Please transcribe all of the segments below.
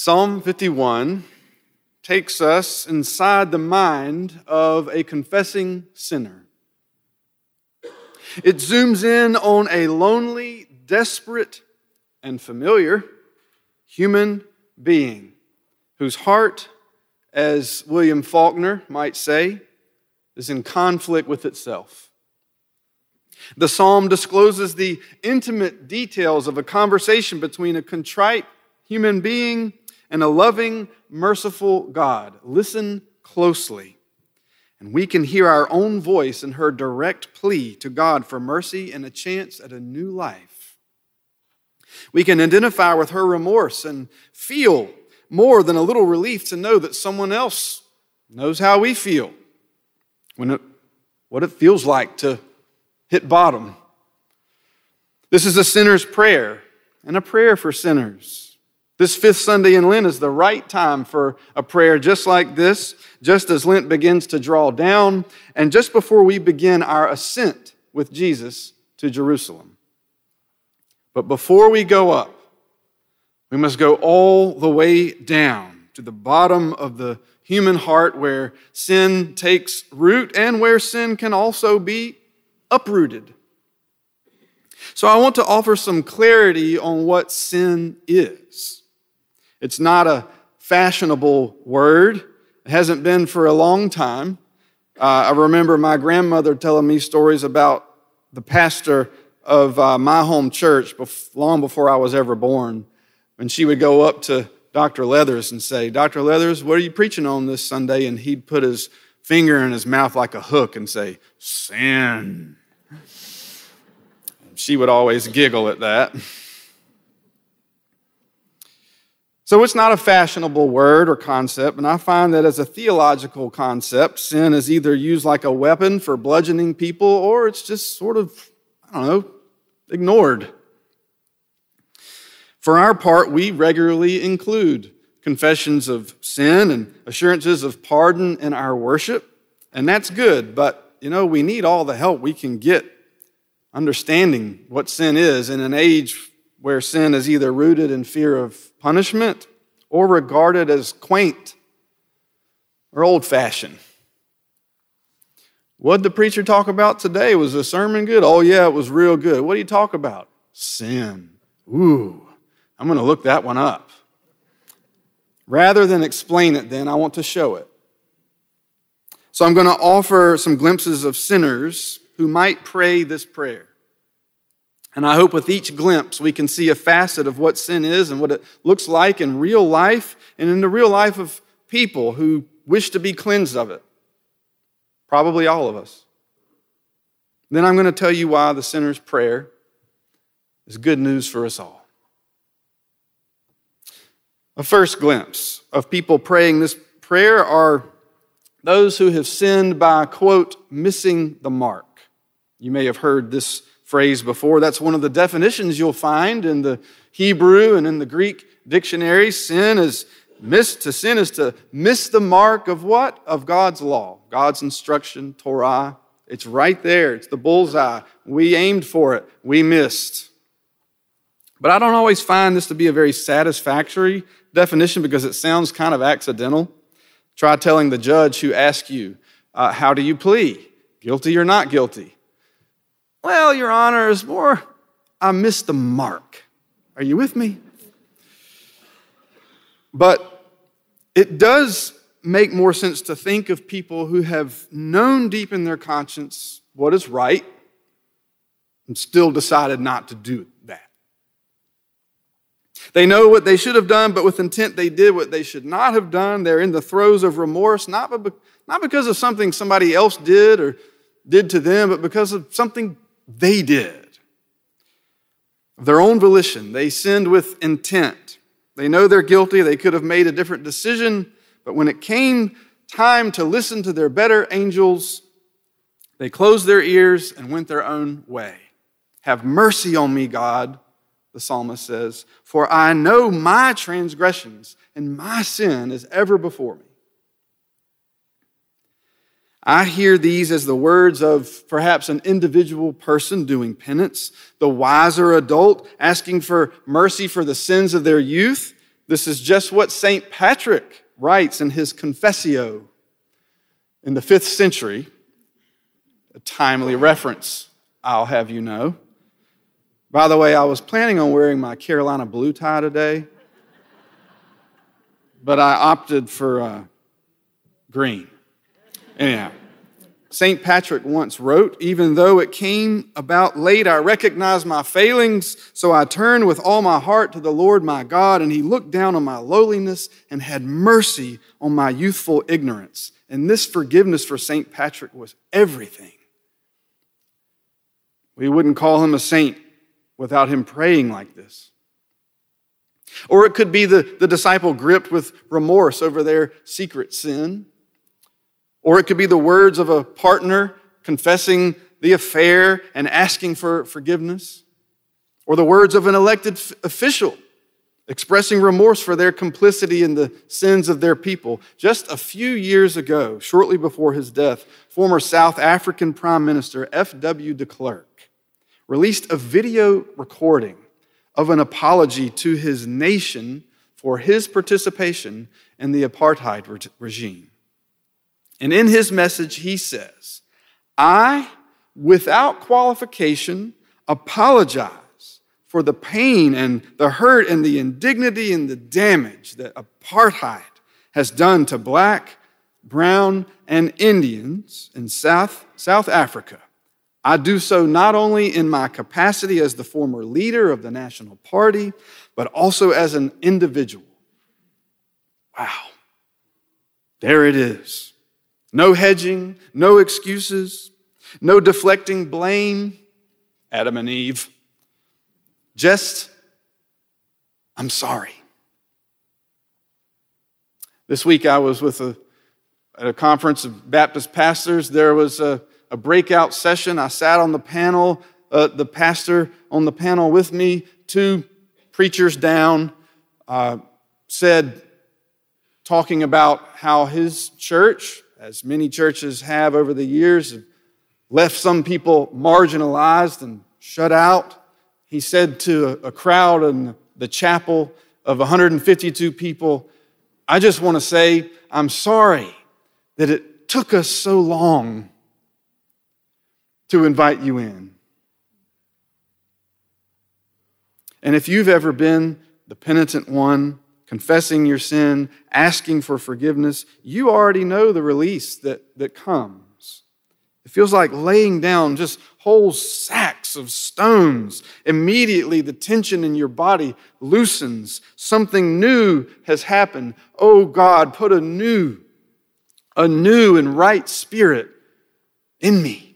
Psalm 51 takes us inside the mind of a confessing sinner. It zooms in on a lonely, desperate, and familiar human being whose heart, as William Faulkner might say, is in conflict with itself. The psalm discloses the intimate details of a conversation between a contrite human being and a loving, merciful God. Listen closely, and we can hear our own voice in her direct plea to God for mercy and a chance at a new life. We can identify with her remorse and feel more than a little relief to know that someone else knows how we feel, what it feels like to hit bottom. This is a sinner's prayer and a prayer for sinners. This fifth Sunday in Lent is the right time for a prayer just like this, just as Lent begins to draw down, and just before we begin our ascent with Jesus to Jerusalem. But before we go up, we must go all the way down to the bottom of the human heart where sin takes root and where sin can also be uprooted. So I want to offer some clarity on what sin is. It's not a fashionable word. It hasn't been for a long time. I remember my grandmother telling me stories about the pastor of my home church long before I was ever born. And she would go up to Dr. Leathers and say, "Dr. Leathers, what are you preaching on this Sunday?" And he'd put his finger in his mouth like a hook and say, "Sin." She would always giggle at that. So it's not a fashionable word or concept, and I find that as a theological concept, sin is either used like a weapon for bludgeoning people or it's just sort of, ignored. For our part, we regularly include confessions of sin and assurances of pardon in our worship, and that's good, but, we need all the help we can get understanding what sin is in an age where sin is either rooted in fear of punishment or regarded as quaint or old-fashioned. What did the preacher talk about today? Was the sermon good? Oh, yeah, it was real good. What did he talk about? Sin. Ooh, I'm going to look that one up. Rather than explain it then, I want to show it. So I'm going to offer some glimpses of sinners who might pray this prayer. And I hope with each glimpse we can see a facet of what sin is and what it looks like in real life and in the real life of people who wish to be cleansed of it. Probably all of us. Then I'm going to tell you why the sinner's prayer is good news for us all. A first glimpse of people praying this prayer are those who have sinned by, quote, missing the mark. You may have heard this phrase before. That's one of the definitions you'll find in the Hebrew and in the Greek dictionary. Sin is to miss the mark of what? Of God's law, God's instruction, Torah. It's right there. It's the bullseye. We aimed for it. We missed. But I don't always find this to be a very satisfactory definition because it sounds kind of accidental. Try telling the judge who asks you, how do you plead? Guilty or not guilty? Well, Your Honor, it's more, I missed the mark. Are you with me? But it does make more sense to think of people who have known deep in their conscience what is right and still decided not to do that. They know what they should have done, but with intent they did what they should not have done. They're in the throes of remorse, not because of something somebody else did or did to them, but because of something they did. Of their own volition, they sinned with intent. They know they're guilty. They could have made a different decision, but when it came time to listen to their better angels, they closed their ears and went their own way. Have mercy on me, God, the psalmist says, for I know my transgressions and my sin is ever before me. I hear these as the words of perhaps an individual person doing penance, the wiser adult asking for mercy for the sins of their youth, This is just what St. Patrick writes in his Confessio in the 5th century, a timely reference, I'll have you know. By the way, I was planning on wearing my Carolina blue tie today, but I opted for green. Anyhow, St. Patrick once wrote, "Even though it came about late, I recognized my failings, so I turned with all my heart to the Lord my God, and he looked down on my lowliness and had mercy on my youthful ignorance." And this forgiveness for St. Patrick was everything. We wouldn't call him a saint without him praying like this. Or it could be the disciple gripped with remorse over their secret sin. Or it could be the words of a partner confessing the affair and asking for forgiveness. Or the words of an elected official expressing remorse for their complicity in the sins of their people. Just a few years ago, shortly before his death, former South African Prime Minister F.W. de Klerk released a video recording of an apology to his nation for his participation in the apartheid regime. And in his message, he says, "I, without qualification, apologize for the pain and the hurt and the indignity and the damage that apartheid has done to black, brown, and Indians in South Africa. I do so not only in my capacity as the former leader of the National Party, but also as an individual." Wow. There it is. No hedging, no excuses, no deflecting blame. Adam and Eve. Just, "I'm sorry." This week I was at a conference of Baptist pastors. There was a breakout session. I sat on the panel, the pastor on the panel with me, 2 preachers down, said, talking about how his church, as many churches have over the years, have left some people marginalized and shut out. He said to a crowd in the chapel of 152 people, "I just want to say I'm sorry that it took us so long to invite you in." And if you've ever been the penitent one, confessing your sin, asking for forgiveness, you already know the release that comes. It feels like laying down just whole sacks of stones. Immediately, the tension in your body loosens. Something new has happened. Oh God, put a new and right spirit in me.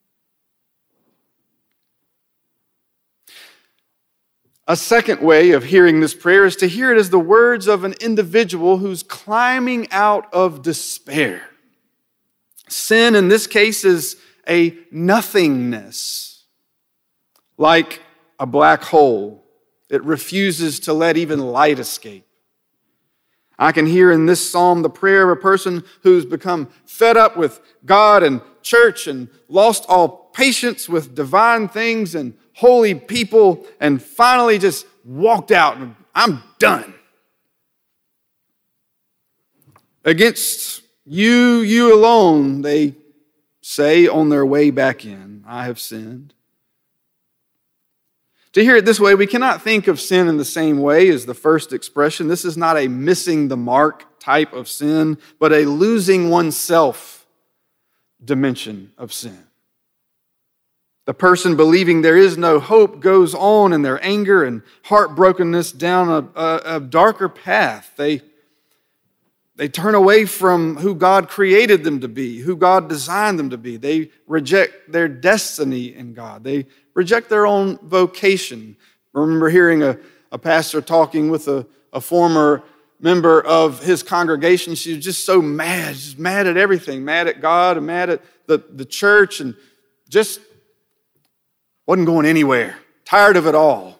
A second way of hearing this prayer is to hear it as the words of an individual who's climbing out of despair. Sin, in this case, is a nothingness, like a black hole. It refuses to let even light escape. I can hear in this psalm the prayer of a person who's become fed up with God and church and lost all patience with divine things and holy people and finally just walked out and I'm done. Against you alone, they say on their way back in, I have sinned. To hear it this way, we cannot think of sin in the same way as the first expression. This is not a missing the mark type of sin, but a losing oneself dimension of sin. The person believing there is no hope goes on in their anger and heartbrokenness down a darker path. They turn away from who God created them to be, who God designed them to be. They reject their destiny in God. They reject their own vocation. I remember hearing a pastor talking with a former member of his congregation. She was just so mad, just mad at everything, mad at God and mad at the church, and just wasn't going anywhere, tired of it all.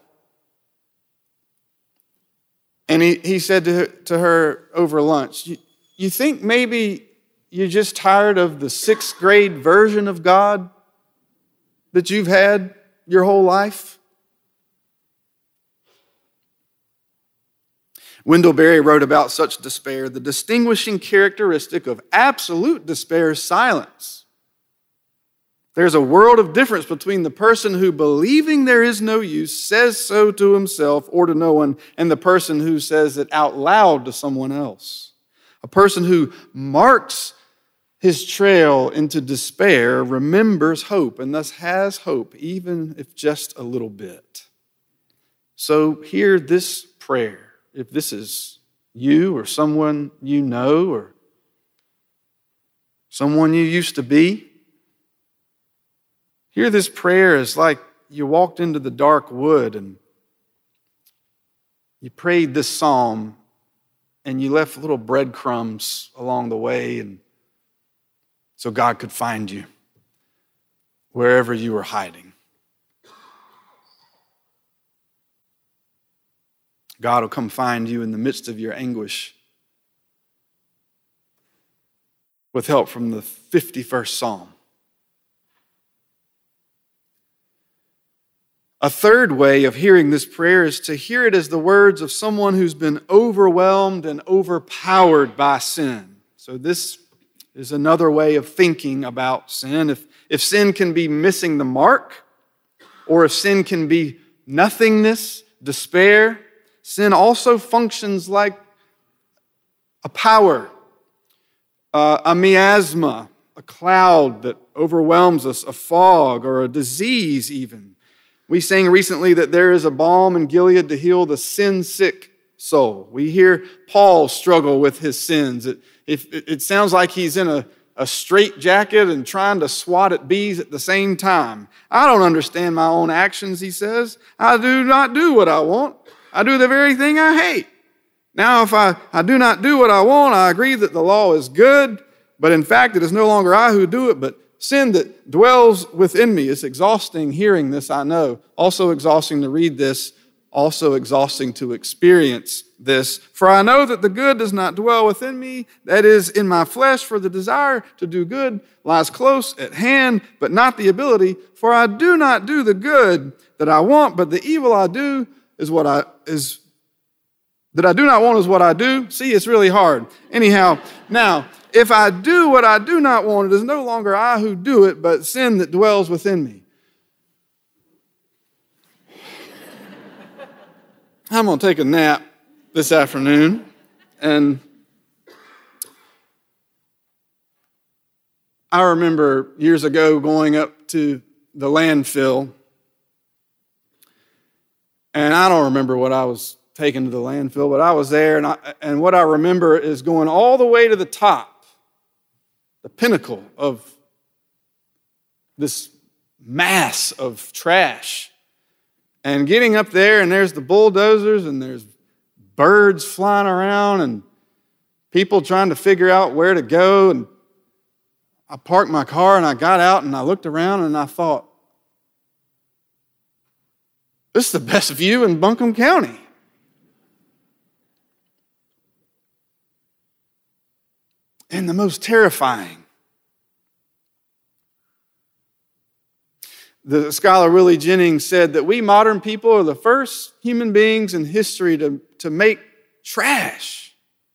And he said to her over lunch, you think maybe you're just tired of the 6th grade version of God that you've had your whole life? Wendell Berry wrote about such despair: the distinguishing characteristic of absolute despair is silence. There's a world of difference between the person who, believing there is no use, says so to himself or to no one, and the person who says it out loud to someone else. A person who marks his trail into despair remembers hope and thus has hope, even if just a little bit. So hear this prayer. If this is you or someone you know or someone you used to be, hear this prayer as like you walked into the dark wood and you prayed this psalm and you left little breadcrumbs along the way, and so God could find you wherever you were hiding. God will come find you in the midst of your anguish with help from the 51st Psalm. A third way of hearing this prayer is to hear it as the words of someone who's been overwhelmed and overpowered by sin. So this is another way of thinking about sin. If sin can be missing the mark, or if sin can be nothingness, despair, sin also functions like a power, a miasma, a cloud that overwhelms us, a fog, or a disease even. We sang recently that there is a balm in Gilead to heal the sin-sick soul. We hear Paul struggle with his sins. It sounds like he's in a straitjacket and trying to swat at bees at the same time. I don't understand my own actions, he says. I do not do what I want. I do the very thing I hate. Now, if I do not do what I want, I agree that the law is good, but in fact, it is no longer I who do it, but sin that dwells within me. It's exhausting hearing this, I know. Also exhausting to read this. Also exhausting to experience this. For I know that the good does not dwell within me, that is, in my flesh, for the desire to do good lies close at hand, but not the ability. For I do not do the good that I want, but the evil I do that I do not want is what I do. See, it's really hard. Anyhow, now, if I do what I do not want, it is no longer I who do it, but sin that dwells within me. I'm going to take a nap this afternoon, and I remember years ago going up to the landfill, and I don't remember what I was taken to the landfill, but I was there, and what I remember is going all the way to the top, the pinnacle of this mass of trash, and getting up there, and there's the bulldozers, and there's birds flying around, and people trying to figure out where to go, and I parked my car, and I got out, and I looked around, and I thought, this is the best view in Buncombe County. And the most terrifying. The scholar Willie Jennings said that we modern people are the first human beings in history to make trash.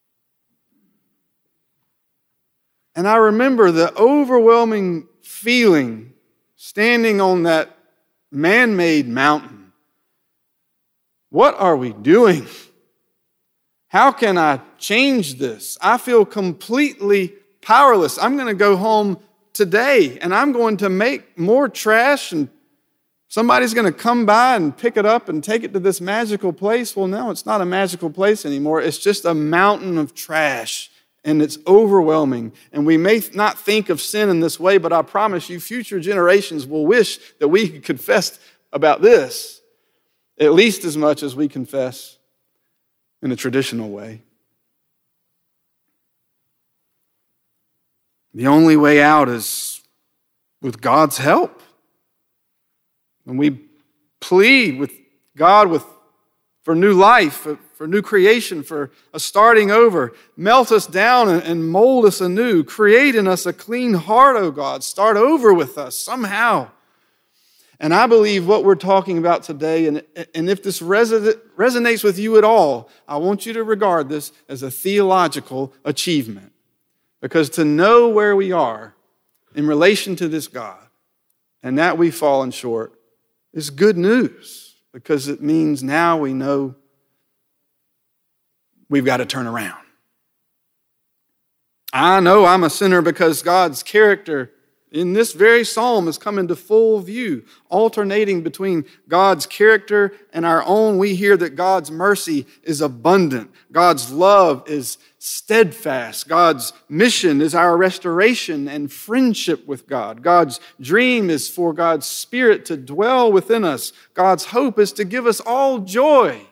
And I remember the overwhelming feeling standing on that man-made mountain. What are we doing? How can I change this? I feel completely powerless. I'm going to go home today and I'm going to make more trash and somebody's going to come by and pick it up and take it to this magical place. Well, no, it's not a magical place anymore. It's just a mountain of trash and it's overwhelming. And we may not think of sin in this way, but I promise you future generations will wish that we could confess about this at least as much as we confess in a traditional way. The only way out is with God's help. When we plead with God for new life, for new creation, for a starting over, melt us down and mold us anew. Create in us a clean heart, O God. Start over with us somehow. And I believe what we're talking about today, and if this resonates with you at all, I want you to regard this as a theological achievement. Because to know where we are in relation to this God, and that we've fallen short, is good news. Because it means now we know we've got to turn around. I know I'm a sinner because God's character in this very psalm has come into full view, alternating between God's character and our own. We hear that God's mercy is abundant. God's love is steadfast. God's mission is our restoration and friendship with God. God's dream is for God's Spirit to dwell within us. God's hope is to give us all joy.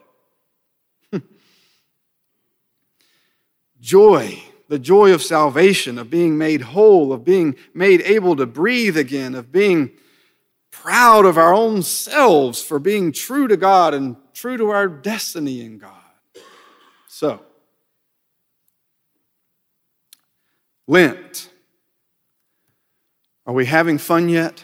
Joy. The joy of salvation, of being made whole, of being made able to breathe again, of being proud of our own selves for being true to God and true to our destiny in God. So, Lent. Are we having fun yet?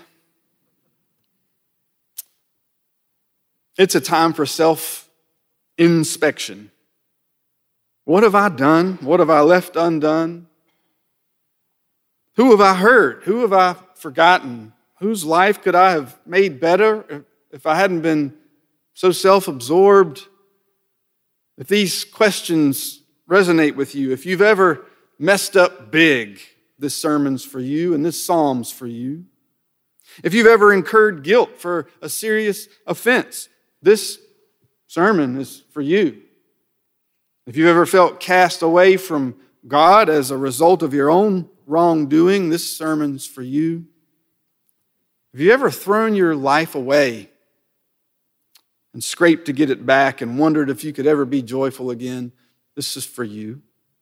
It's a time for self-inspection. What have I done? What have I left undone? Who have I hurt? Who have I forgotten? Whose life could I have made better if I hadn't been so self-absorbed? If these questions resonate with you, if you've ever messed up big, this sermon's for you and this psalm's for you. If you've ever incurred guilt for a serious offense, this sermon is for you. If you've ever felt cast away from God as a result of your own wrongdoing, this sermon's for you. Have you ever thrown your life away and scraped to get it back and wondered if you could ever be joyful again? This is for you.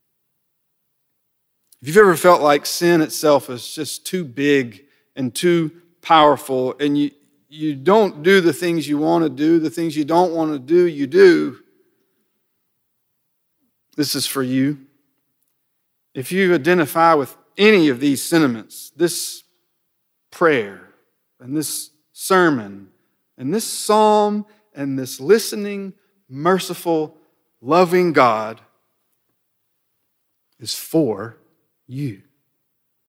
If you've ever felt like sin itself is just too big and too powerful, and you don't do the things you want to do, the things you don't want to do, you do, this is for you. If you identify with any of these sentiments, this prayer and this sermon and this psalm and this listening, merciful, loving God is for you.